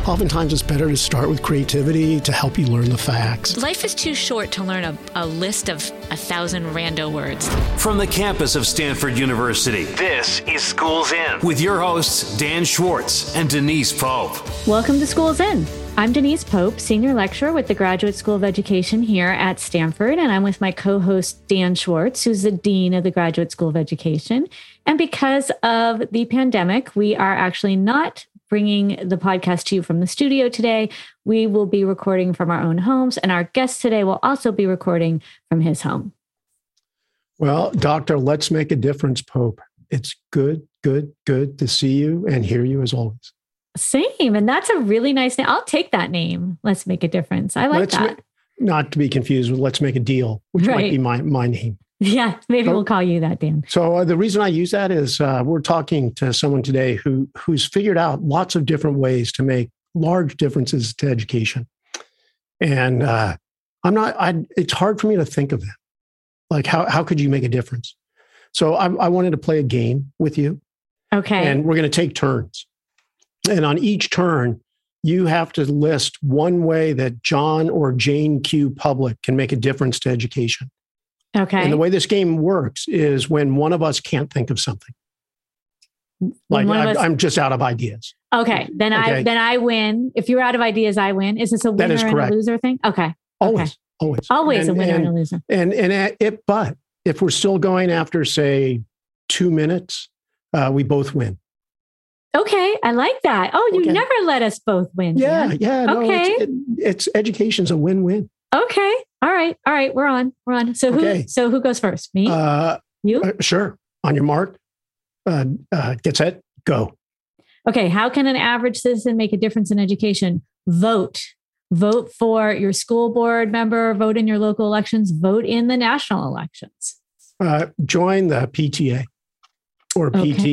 Oftentimes, it's better to start with creativity to help you learn the facts. Life is too short to learn a list of 1,000 rando words. From the campus of Stanford University, this is Schools In with your hosts, Dan Schwartz and Denise Pope. Welcome to Schools In. I'm Denise Pope, Senior Lecturer with the Graduate School of Education here at Stanford, and I'm with my co-host, Dan Schwartz, who's the Dean of the Graduate School of Education. And because of the pandemic, we are actually not bringing the podcast to you from the studio today. We will be recording from our own homes, and our guest today will also be recording from his home. Well, Doctor, let's make a difference, Pope. It's good to see you and hear you as always. Same. And that's a really nice name. I'll take that name. Let's make a difference. I like that. Not to be confused with Let's Make a Deal, which might be my name. Yeah, maybe we'll call you that, Dan. So the reason I use that is we're talking to someone today who's figured out lots of different ways to make large differences to education. And it's hard for me to think of them. Like, how could you make a difference? So I wanted to play a game with you. Okay. And we're going to take turns. And on each turn, you have to list one way that John or Jane Q. Public can make a difference to education. Okay. And the way this game works is when one of us can't think of something. Like I'm just out of ideas. Okay. Then I win. If you're out of ideas, I win. Is this a winner and a loser thing? Okay. Always. Always a winner and a loser. But if we're still going after, say, 2 minutes, we both win. Okay. I like that. Oh, you never let us both win. Yeah. Dan. Yeah. No, okay. It's education's a win-win. Okay. All right. We're on. So who goes first? Me? You? Sure. On your mark. Get set. Go. Okay. How can an average citizen make a difference in education? Vote. Vote for your school board member. Vote in your local elections. Vote in the national elections. Join the PTA or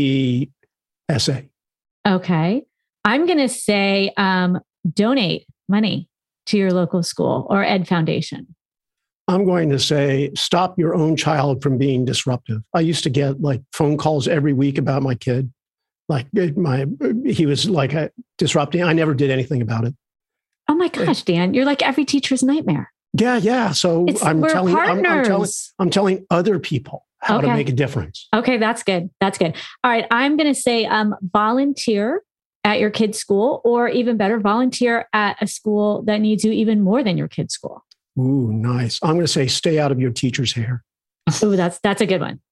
PTSA. Okay. I'm going to say donate money to your local school or Ed Foundation. I'm going to say stop your own child from being disruptive. I used to get phone calls every week about my kid. He was disrupting. I never did anything about it. Oh my gosh, Dan, you're like every teacher's nightmare. Yeah. So I'm telling other people how to make a difference. Okay, that's good. All right, I'm going to say volunteer at your kid's school, or even better, volunteer at a school that needs you even more than your kid's school. Ooh, nice. I'm going to say stay out of your teacher's hair. Ooh, that's a good one.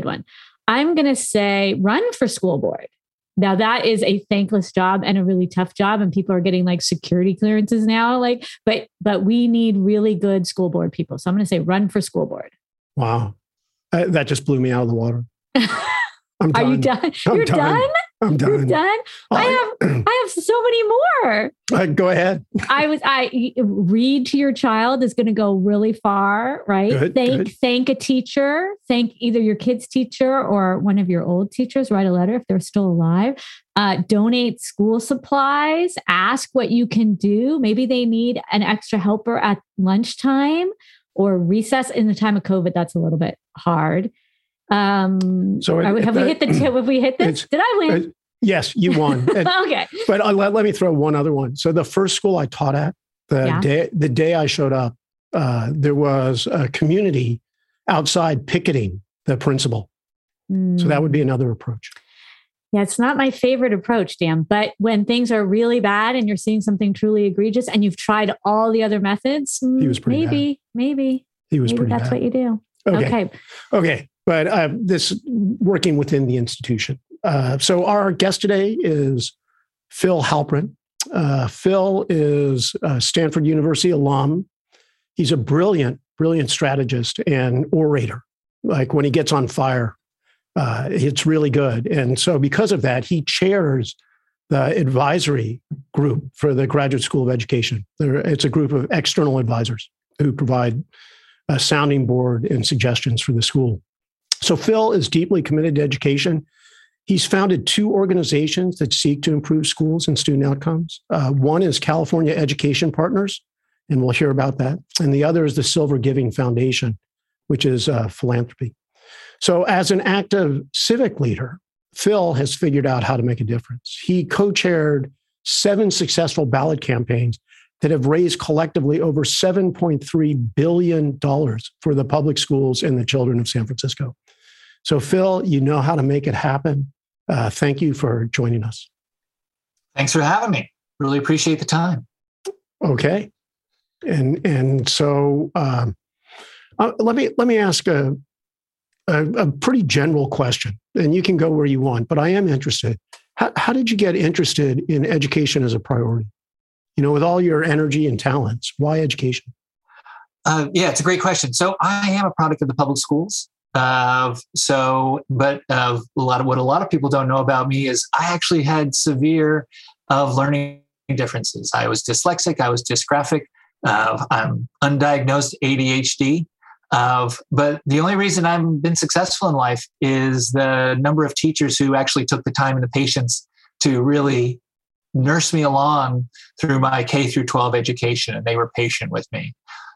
I'm going to say run for school board. Now that is a thankless job and a really tough job, and people are getting security clearances now. But we need really good school board people. So I'm going to say run for school board. Wow, that just blew me out of the water. I'm done. Are you done? You're done? I'm done. You're done? I have so many more. Go ahead. I read to your child is going to go really far, right? Thank a teacher. Thank either your kid's teacher or one of your old teachers. Write a letter if they're still alive. Donate school supplies. Ask what you can do. Maybe they need an extra helper at lunchtime or recess. In the time of COVID, that's a little bit hard. Have we hit this? Did I win? Yes, you won. Okay. But let me throw one other one. So the first school I taught at, the day I showed up, there was a community outside picketing the principal. So that would be another approach. Yeah, it's not my favorite approach, Dan, but when things are really bad and you're seeing something truly egregious and you've tried all the other methods, he was pretty bad. Maybe that's what you do. Okay. But this working within the institution. So our guest today is Phil Halprin. Phil is a Stanford University alum. He's a brilliant strategist and orator. When he gets on fire, it's really good. And so because of that, he chairs the advisory group for the Graduate School of Education. It's a group of external advisors who provide a sounding board and suggestions for the school. So Phil is deeply committed to education. He's founded 2 organizations that seek to improve schools and student outcomes. One is California Education Partners, and we'll hear about that. And the other is the Silver Giving Foundation, which is philanthropy. So as an active civic leader, Phil has figured out how to make a difference. He co-chaired 7 successful ballot campaigns that have raised collectively over $7.3 billion for the public schools and the children of San Francisco. So, Phil, you know how to make it happen. Thank you for joining us. Thanks for having me. Really appreciate the time. Okay. And so let me ask a pretty general question, and you can go where you want, but I am interested. How did you get interested in education as a priority? You know, with all your energy and talents, why education? Yeah, it's a great question. So I am a product of the public schools. But what a lot of people don't know about me is I actually had severe learning differences. I was dyslexic. I was dysgraphic. I'm undiagnosed ADHD. But the only reason I've been successful in life is the number of teachers who actually took the time and the patience to really nurse me along through my K through 12 education, and they were patient with me.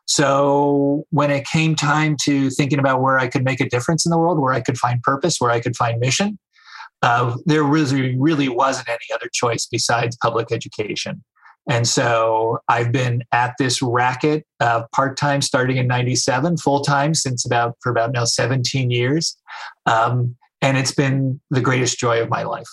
So when it came time to thinking about where I could make a difference in the world, where I could find purpose, where I could find mission, there really wasn't any other choice besides public education. And so I've been at this racket part-time starting in 97, full-time for about now 17 years. And it's been the greatest joy of my life.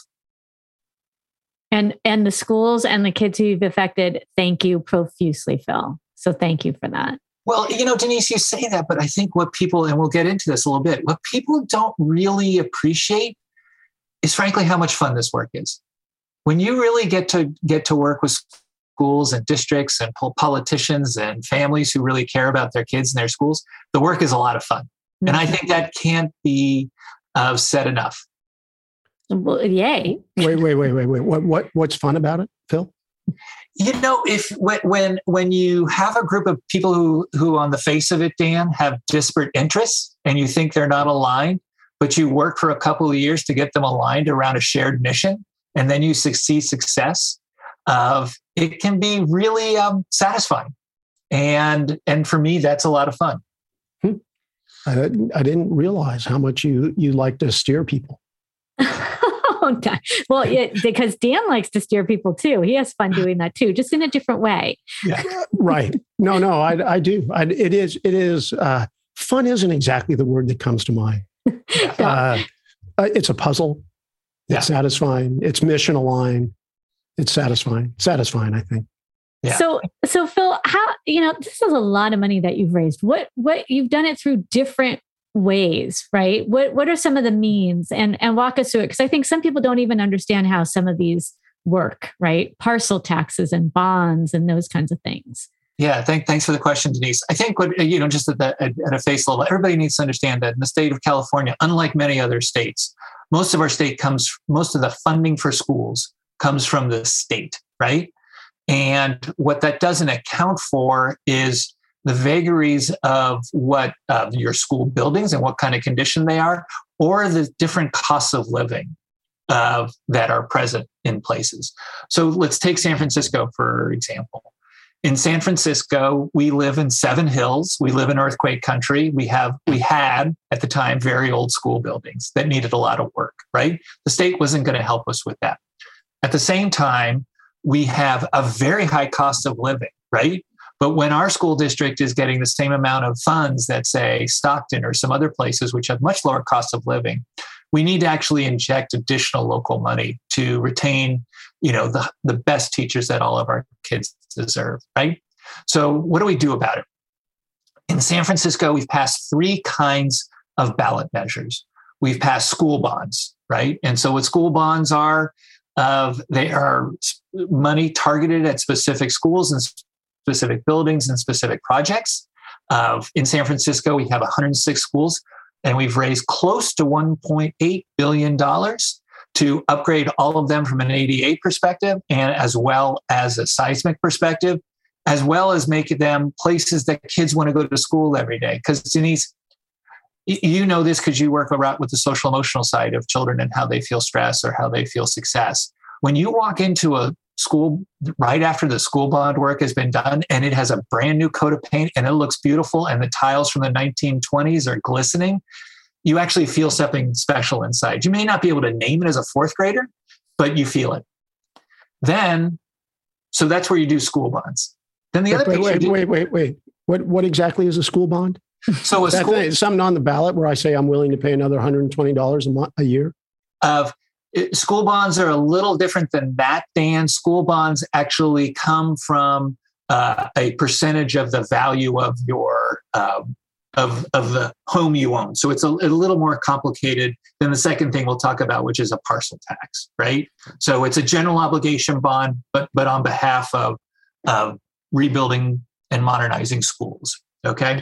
And the schools and the kids who you've affected, thank you profusely, Phil. So thank you for that. Well, you know, Denise, you say that, but I think what people, and we'll get into this a little bit, what people don't really appreciate is frankly how much fun this work is. When you really get to work with schools and districts and politicians and families who really care about their kids and their schools, the work is a lot of fun. Mm-hmm. And I think that can't be said enough. Well, yay. Wait. What's fun about it, Phil? You know, when you have a group of people who on the face of it, Dan, have disparate interests and you think they're not aligned, but you work for a couple of years to get them aligned around a shared mission, and then you see success, it can be really satisfying. And for me, that's a lot of fun. I didn't realize how much you like to steer people. Well, because Dan likes to steer people too. He has fun doing that too, just in a different way. Yeah, right. No, I do. It is. Fun isn't exactly the word that comes to mind. It's a puzzle. It's satisfying. It's mission aligned. It's satisfying. Satisfying, I think. Yeah. So Phil, how, this is a lot of money that you've raised. What you've done it through different ways, right? What are some of the means, and walk us through it? Because I think some people don't even understand how some of these work, right? Parcel taxes and bonds and those kinds of things. Yeah, thanks for the question, Denise. I think just at a face level, everybody needs to understand that in the state of California, unlike many other states, most of the funding for schools comes from the state, right? And what that doesn't account for is the vagaries of what your school buildings and what kind of condition they are, or the different costs of living that are present in places. So let's take San Francisco, for example. In San Francisco, we live in 7 hills. We live in earthquake country. We had at the time very old school buildings that needed a lot of work, right? The state wasn't going to help us with that. At the same time, we have a very high cost of living, right? But when our school district is getting the same amount of funds that, say, Stockton or some other places, which have much lower cost of living, we need to actually inject additional local money to retain, the best teachers that all of our kids deserve, right? So what do we do about it? In San Francisco, we've passed 3 kinds of ballot measures. We've passed school bonds, right? And so what school bonds are, they are money targeted at specific schools and specific buildings and specific projects. In San Francisco, we have 106 schools, and we've raised close to $1.8 billion to upgrade all of them from an ADA perspective, and as well as a seismic perspective, as well as make them places that kids want to go to school every day. Because Denise, you know this because you work a lot with the social emotional side of children and how they feel stress or how they feel success. When you walk into a school right after the school bond work has been done and it has a brand new coat of paint and it looks beautiful and the tiles from the 1920s are glistening, you actually feel something special inside. You may not be able to name it as a 4th grader, but you feel it. Then So that's where you do school bonds. Then the other wait. What exactly is a school bond? So is something on the ballot where I say I'm willing to pay another $120 a year? School bonds are a little different than that, Dan. School bonds actually come from a percentage of the value of your of the home you own. So it's a little more complicated than the second thing we'll talk about, which is a parcel tax, right? So it's a general obligation bond, but on behalf of rebuilding and modernizing schools. Okay.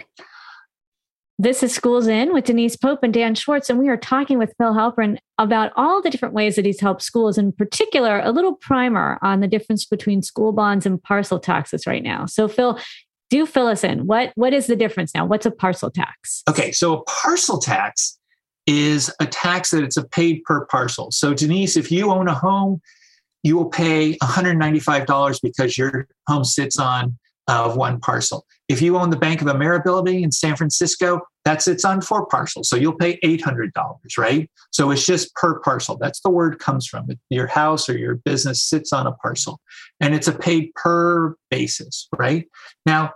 This is Schools In with Denise Pope and Dan Schwartz, and we are talking with Phil Halperin about all the different ways that he's helped schools, in particular, a little primer on the difference between school bonds and parcel taxes right now. So Phil, do fill us in. What is the difference now? What's a parcel tax? Okay, so a parcel tax is a tax that it's a paid per parcel. So Denise, if you own a home, you will pay $195 because your home sits on one parcel. If you own the Bank of America building in San Francisco, that sits on 4 parcels. So you'll pay $800, right? So it's just per parcel. That's the word comes from. Your house or your business sits on a parcel, and it's a paid per basis, right? Now,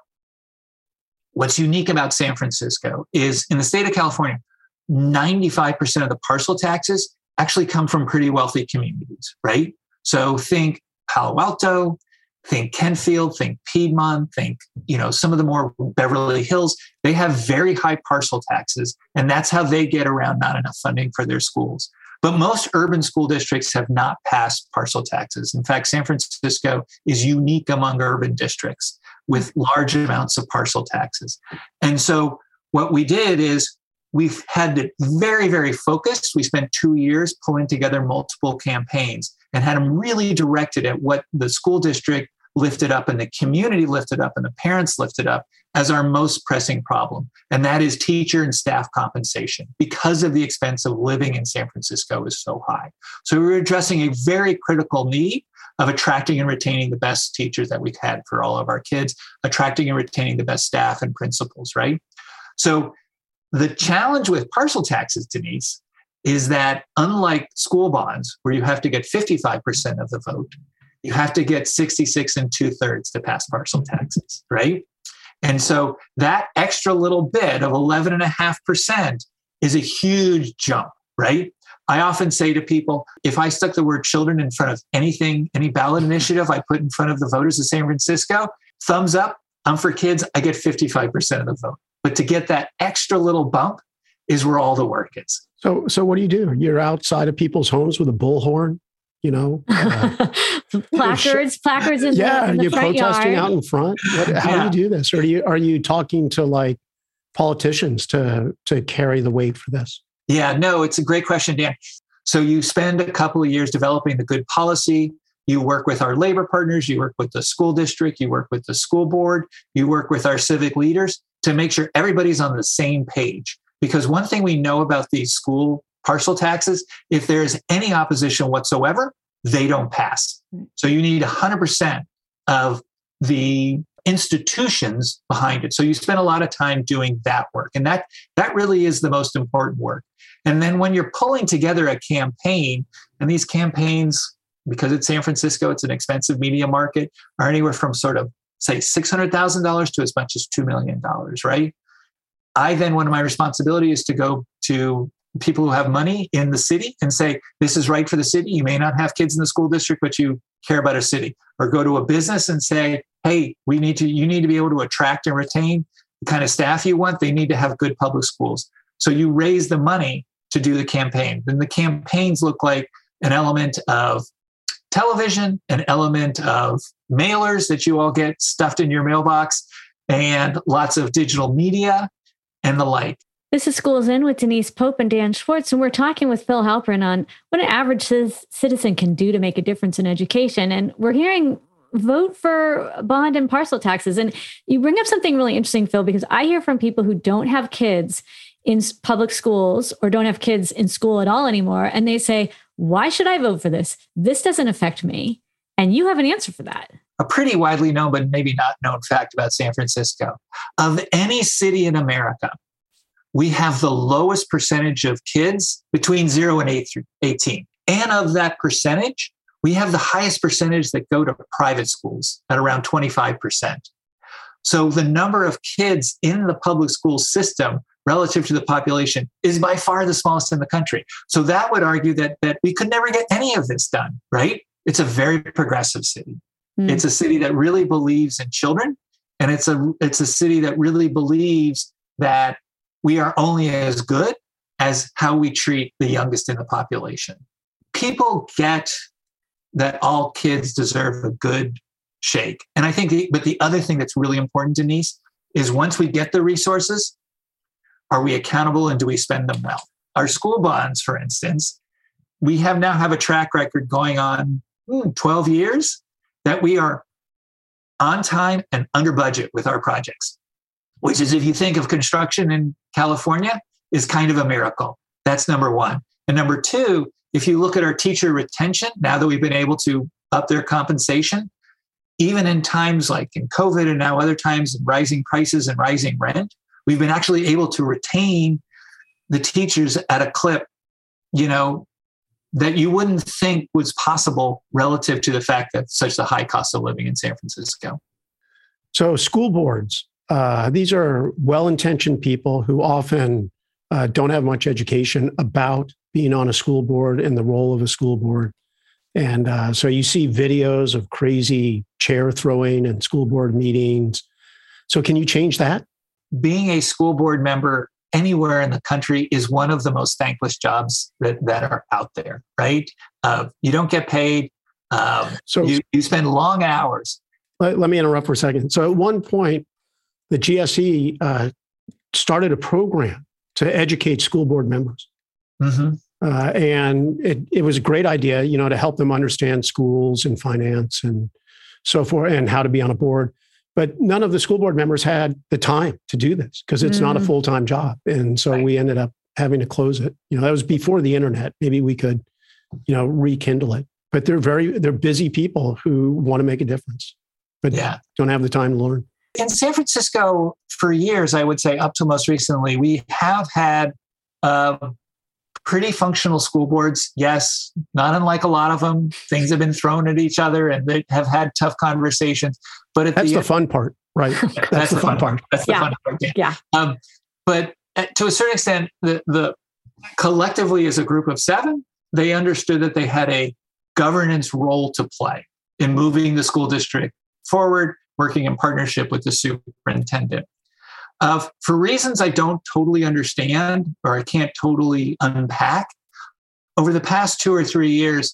what's unique about San Francisco is in the state of California, 95% of the parcel taxes actually come from pretty wealthy communities, right? So think Palo Alto, think Kentfield, think Piedmont, think, some of the more Beverly Hills. They have very high parcel taxes, and that's how they get around not enough funding for their schools. But most urban school districts have not passed parcel taxes. In fact, San Francisco is unique among urban districts with large amounts of parcel taxes. And so what we did is we've had it very, very focused. We spent 2 years pulling together multiple campaigns and had them really directed at what the school district lifted up and the community lifted up and the parents lifted up as our most pressing problem. And that is teacher and staff compensation, because of the expense of living in San Francisco is so high. So we were addressing a very critical need of attracting and retaining the best teachers that we've had for all of our kids, attracting and retaining the best staff and principals, right? So the challenge with parcel taxes, Denise, is that unlike school bonds, where you have to get 55% of the vote, you have to get 66 2/3 to pass parcel taxes, right? And so that extra little bit of 11.5% is a huge jump, right? I often say to people, if I stuck the word children in front of anything, any ballot initiative I put in front of the voters of San Francisco, thumbs up, I'm for kids, I get 55% of the vote. But to get that extra little bump is where all the work is. So what do? You're outside of people's homes with a bullhorn, placards in the you're front protesting yard. out in front. How do you do this? Or are you talking to like politicians to carry the weight for this? Yeah, no, it's a great question, Dan. So you spend a couple of years developing the good policy. You work with our labor partners, you work with the school district, you work with the school board, you work with our civic leaders to make sure everybody's on the same page. Because one thing we know about these school parcel taxes, if there's any opposition whatsoever, they don't pass. So you need 100% of the institutions behind it. So you spend a lot of time doing that work. And that really is the most important work. And then when you're pulling together a campaign, and these campaigns, because it's San Francisco, it's an expensive media market, are anywhere from sort of, say, $600,000 to as much as $2 million, right? One of my responsibilities is to go to people who have money in the city and say, this is right for the city. You may not have kids in the school district, but you care about a city. Or go to a business and say, hey, you need to be able to attract and retain the kind of staff you want. They need to have good public schools. So you raise the money to do the campaign. Then the campaigns look like an element of television, an element of mailers that you all get stuffed in your mailbox, and lots of digital media and the like. This is Schools In with Denise Pope and Dan Schwartz, and we're talking with Phil Halperin on what an average citizen can do to make a difference in education. And we're hearing vote for bond and parcel taxes. And you bring up something really interesting, Phil, because I hear from people who don't have kids in public schools or don't have kids in school at all anymore. And they say, why should I vote for this? This doesn't affect me. And you have an answer for that. A pretty widely known, but maybe not known fact about San Francisco. Of any city in America, we have the lowest percentage of kids between 0 and 18. And of that percentage, we have the highest percentage that go to private schools at around 25%. So the number of kids in the public school system relative to the population is by far the smallest in the country. So that would argue that we could never get any of this done, right? It's a very progressive city. It's a city that really believes in children. And it's a city that really believes that we are only as good as how we treat the youngest in the population. People get that all kids deserve a good shake. And I think, but the other thing that's really important, Denise, is once we get the resources, are we accountable and do we spend them well? Our school bonds, for instance, we now have a track record going on 12 years that we are on time and under budget with our projects, which is, if you think of construction in California, is kind of a miracle. That's number one. And number two, if you look at our teacher retention, now that we've been able to up their compensation, even in times like in COVID and now other times in rising prices and rising rent, we've been actually able to retain the teachers at a clip, that you wouldn't think was possible relative to the fact that such a high cost of living in San Francisco. So school boards, these are well-intentioned people who often don't have much education about being on a school board and the role of a school board. And so you see videos of crazy chair throwing in school board meetings. So can you change that? Being a school board member anywhere in the country is one of the most thankless jobs that are out there, right? You don't get paid. So you spend long hours. Let me interrupt for a second. So at one point, the GSE started a program to educate school board members. Mm-hmm. And it was a great idea, to help them understand schools and finance and so forth and how to be on a board. But none of the school board members had the time to do this because it's not a full-time job. And so we ended up having to close it. That was before the internet. Maybe we could, rekindle it. But they're busy people who want to make a difference, but don't have the time to learn. In San Francisco, for years, I would say up to most recently, we have had pretty functional school boards. Yes, not unlike a lot of them. Things have been thrown at each other and they have had tough conversations. But that's the fun part, right? That's the fun part. That's the fun part. Yeah. But to a certain extent, the collectively as a group of 7, they understood that they had a governance role to play in moving the school district forward, working in partnership with the superintendent. For reasons I don't totally understand or I can't totally unpack, over the past 2 or 3 years,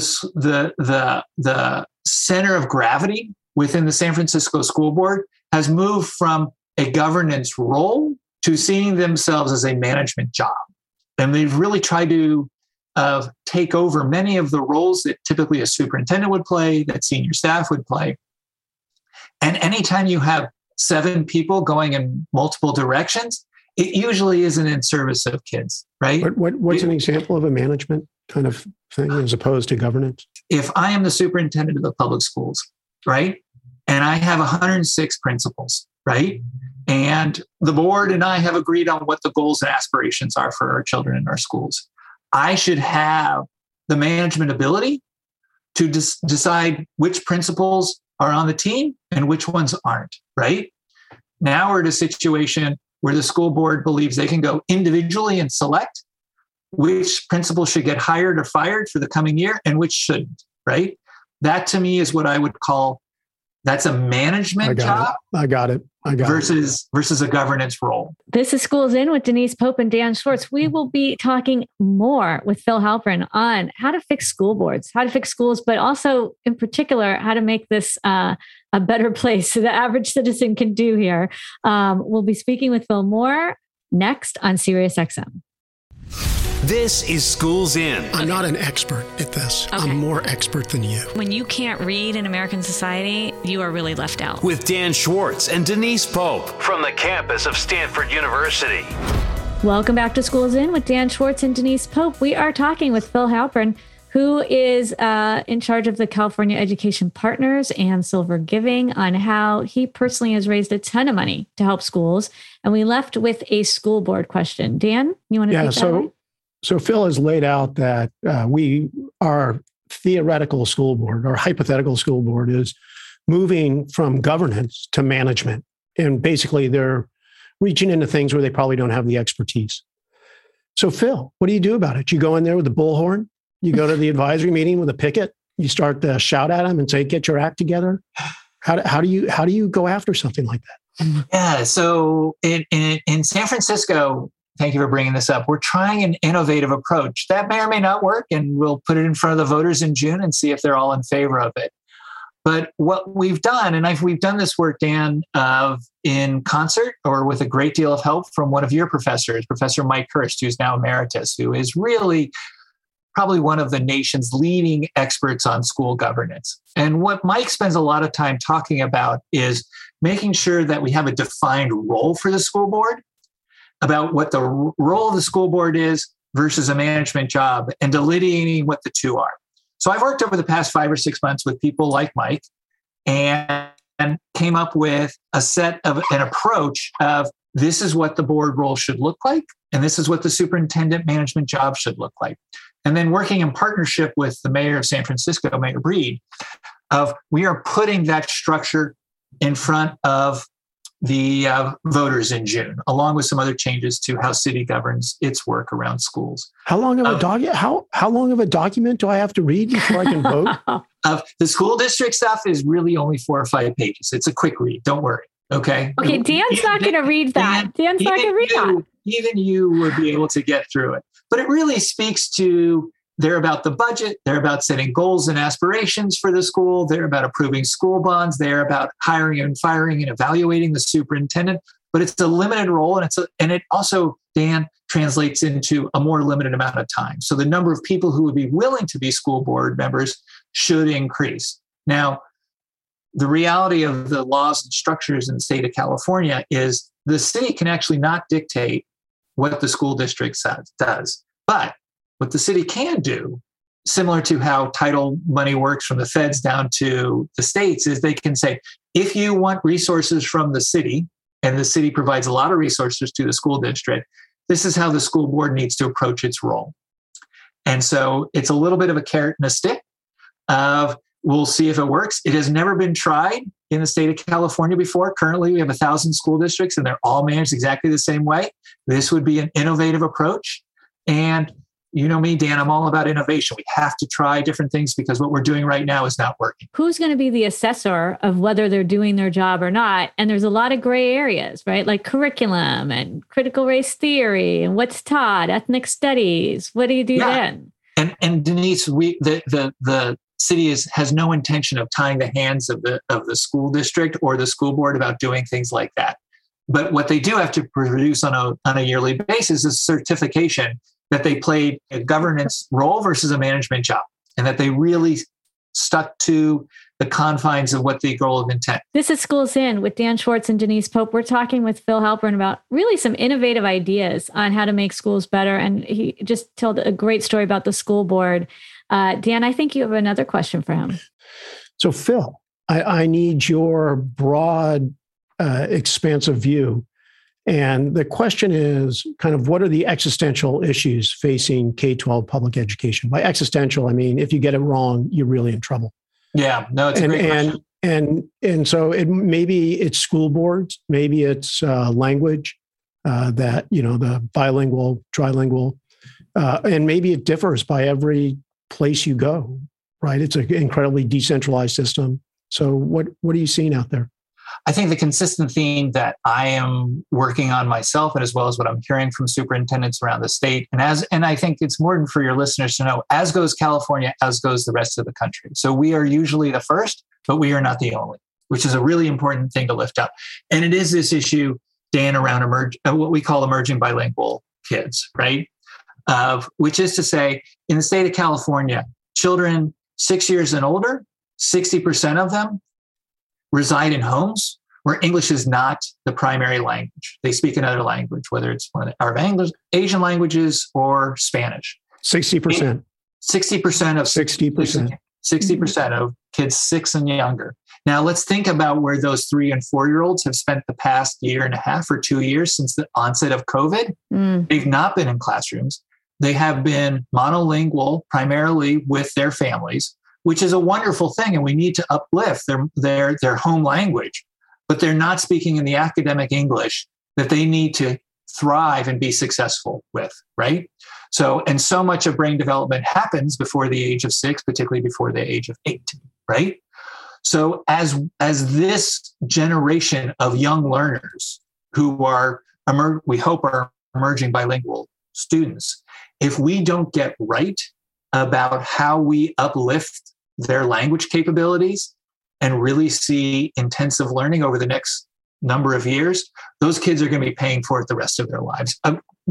the center of gravity within the San Francisco School Board has moved from a governance role to seeing themselves as a management job. And they've really tried to take over many of the roles that typically a superintendent would play, that senior staff would play. And anytime you have 7 people going in multiple directions, it usually isn't in service of kids, right? What's an example of a management kind of thing as opposed to governance? If I am the superintendent of the public schools, right, and I have 106 principals, right, and the board and I have agreed on what the goals and aspirations are for our children in our schools, I should have the management ability to decide which principals are on the team and which ones aren't, right? Now we're at a situation where the school board believes they can go individually and select which principals should get hired or fired for the coming year and which shouldn't, right? That to me is what I would call, that's a management job. I got it. Versus a governance role. This is Schools In with Denise Pope and Dan Schwartz. We will be talking more with Phil Halpern on how to fix school boards, how to fix schools, but also in particular, how to make this a better place so the average citizen can do here. We'll be speaking with Phil more next on SiriusXM. This is Schools In. I'm not an expert at this. Okay. I'm more expert than you. When you can't read in American society, you are really left out. With Dan Schwartz and Denise Pope from the campus of Stanford University. Welcome back to Schools In with Dan Schwartz and Denise Pope. We are talking with Phil Halpern, who is in charge of the California Education Partners and Silver Giving, on how he personally has raised a ton of money to help schools. And we left with a school board question. Dan, you want to take that away? So Phil has laid out that we are theoretical school board or hypothetical school board is moving from governance to management. And basically they're reaching into things where they probably don't have the expertise. So Phil, what do you do about it? You go in there with the bullhorn, you go to the advisory meeting with a picket, you start to shout at them and say, get your act together. How do you go after something like that? Yeah. So in San Francisco, thank you for bringing this up. We're trying an innovative approach that may or may not work, and we'll put it in front of the voters in June and see if they're all in favor of it. But what we've done, and we've done this work, Dan, in concert or with a great deal of help from one of your professors, Professor Mike Hurst, who's now emeritus, who is really probably one of the nation's leading experts on school governance. And what Mike spends a lot of time talking about is making sure that we have a defined role for the school board, about what the role of the school board is versus a management job, and delineating what the two are. So I've worked over the past 5 or 6 months with people like Mike and came up with a set of an approach of this is what the board role should look like, and this is what the superintendent management job should look like. And then working in partnership with the mayor of San Francisco, Mayor Breed, of we are putting that structure in front of the voters in June, along with some other changes to how city governs its work around schools. How long of a document do I have to read before I can vote? The school district stuff is really only 4 or 5 pages. It's a quick read. Don't worry. Okay. Okay. Dan's not going to read that. Dan's not going to read that. Even you would be able to get through it. But it really speaks to, they're about the budget. They're about setting goals and aspirations for the school. They're about approving school bonds. They're about hiring and firing and evaluating the superintendent. But it's a limited role, and it also, Dan, translates into a more limited amount of time. So the number of people who would be willing to be school board members should increase. Now, the reality of the laws and structures in the state of California is the city can actually not dictate what the school district does. But what the city can do, similar to how title money works from the feds down to the states, is they can say, if you want resources from the city, and the city provides a lot of resources to the school district, this is how the school board needs to approach its role. And so it's a little bit of a carrot and a stick of, we'll see if it works. It has never been tried in the state of California before. Currently, we have 1,000 school districts, and they're all managed exactly the same way. This would be an innovative approach. And you know me, Dan, I'm all about innovation. We have to try different things because what we're doing right now is not working. Who's going to be the assessor of whether they're doing their job or not? And there's a lot of gray areas, right? Like curriculum and critical race theory and what's taught, ethnic studies. What do you do then? And Denise, the city has no intention of tying the hands of the school district or the school board about doing things like that. But what they do have to produce on a yearly basis is certification that they played a governance role versus a management job, and that they really stuck to the confines of what the goal of intent. This is Schools In with Dan Schwartz and Denise Pope. We're talking with Phil Halpern about really some innovative ideas on how to make schools better. And he just told a great story about the school board. Dan, I think you have another question for him. So Phil, I need your broad, expansive view. And the question is kind of, what are the existential issues facing K-12 public education? By existential, I mean, if you get it wrong, you're really in trouble. Yeah, no, it's a great question. And so maybe it's school boards, maybe it's language, that, the bilingual, trilingual, and maybe it differs by every place you go, right? It's an incredibly decentralized system. So what are you seeing out there? I think the consistent theme that I am working on myself, and as well as what I'm hearing from superintendents around the state, and I think it's important for your listeners to know, as goes California, as goes the rest of the country. So we are usually the first, but we are not the only, which is a really important thing to lift up. And it is this issue, Dan, around what we call emerging bilingual kids, right? Which is to say, in the state of California, children 6 years and older, 60% of them reside in homes where English is not the primary language. They speak another language, whether it's one of our Asian languages or Spanish. 60%. 60% of kids 6 and younger. Now let's think about where those 3 and 4-year-olds have spent the past year and a half or 2 years since the onset of COVID. They've not been in classrooms. They have been monolingual primarily with their families, which is a wonderful thing. And we need to uplift their home language, but they're not speaking in the academic English that they need to thrive and be successful with, right? So much of brain development happens before the age of 6, particularly before the age of 8, right? So as this generation of young learners who are, we hope are emerging bilingual students, if we don't get right about how we uplift their language capabilities and really see intensive learning over the next number of years, those kids are going to be paying for it the rest of their lives,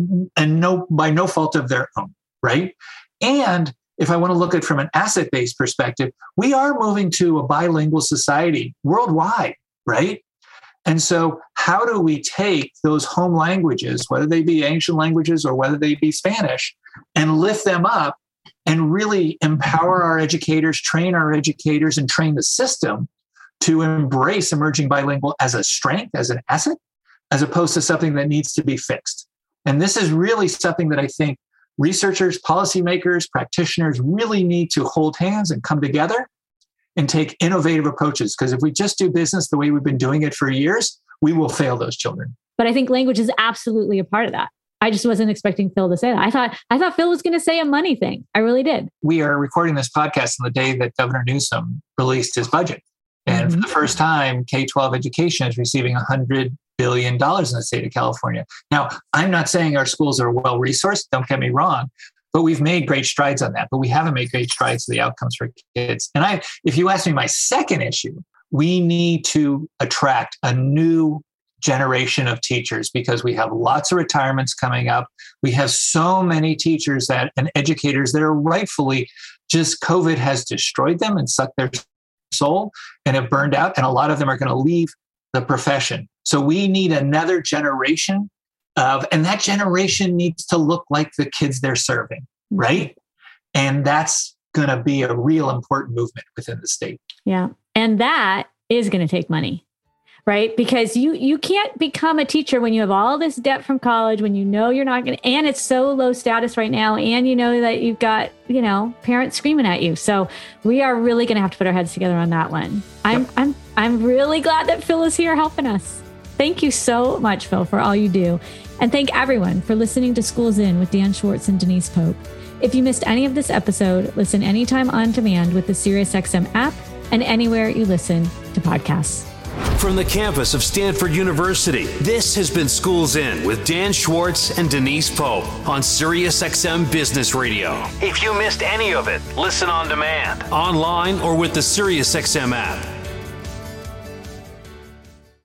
and by no fault of their own, right? And if I want to look at it from an asset-based perspective, we are moving to a bilingual society worldwide, right? And so how do we take those home languages, whether they be ancient languages or whether they be Spanish, and lift them up and really empower our educators, train our educators, and train the system to embrace emerging bilingual as a strength, as an asset, as opposed to something that needs to be fixed. And this is really something that I think researchers, policymakers, practitioners really need to hold hands and come together and take innovative approaches. Because if we just do business the way we've been doing it for years, we will fail those children. But I think language is absolutely a part of that. I just wasn't expecting Phil to say that. I thought Phil was going to say a money thing. I really did. We are recording this podcast on the day that Governor Newsom released his budget. And for the first time, K-12 education is receiving $100 billion in the state of California. Now, I'm not saying our schools are well-resourced, don't get me wrong, but we've made great strides on that. But we haven't made great strides to the outcomes for kids. And if you ask me my second issue, we need to attract a new generation of teachers because we have lots of retirements coming up. We have so many teachers and educators that are rightfully just COVID has destroyed them and sucked their soul and have burned out. And a lot of them are going to leave the profession. So we need another generation and that generation needs to look like the kids they're serving, right? And that's going to be a real important movement within the state. Yeah. And that is going to take money, right? Because you can't become a teacher when you have all this debt from college, when you know you're not going to, and it's so low status right now. And you know that you've got, parents screaming at you. So we are really going to have to put our heads together on that one. I'm really glad that Phil is here helping us. Thank you so much, Phil, for all you do. And thank everyone for listening to Schools In with Dan Schwartz and Denise Pope. If you missed any of this episode, listen anytime on demand with the SiriusXM app and anywhere you listen to podcasts. From the campus of Stanford University, this has been Schools In with Dan Schwartz and Denise Pope on SiriusXM Business Radio. If you missed any of it, listen on demand, online, or with the SiriusXM app.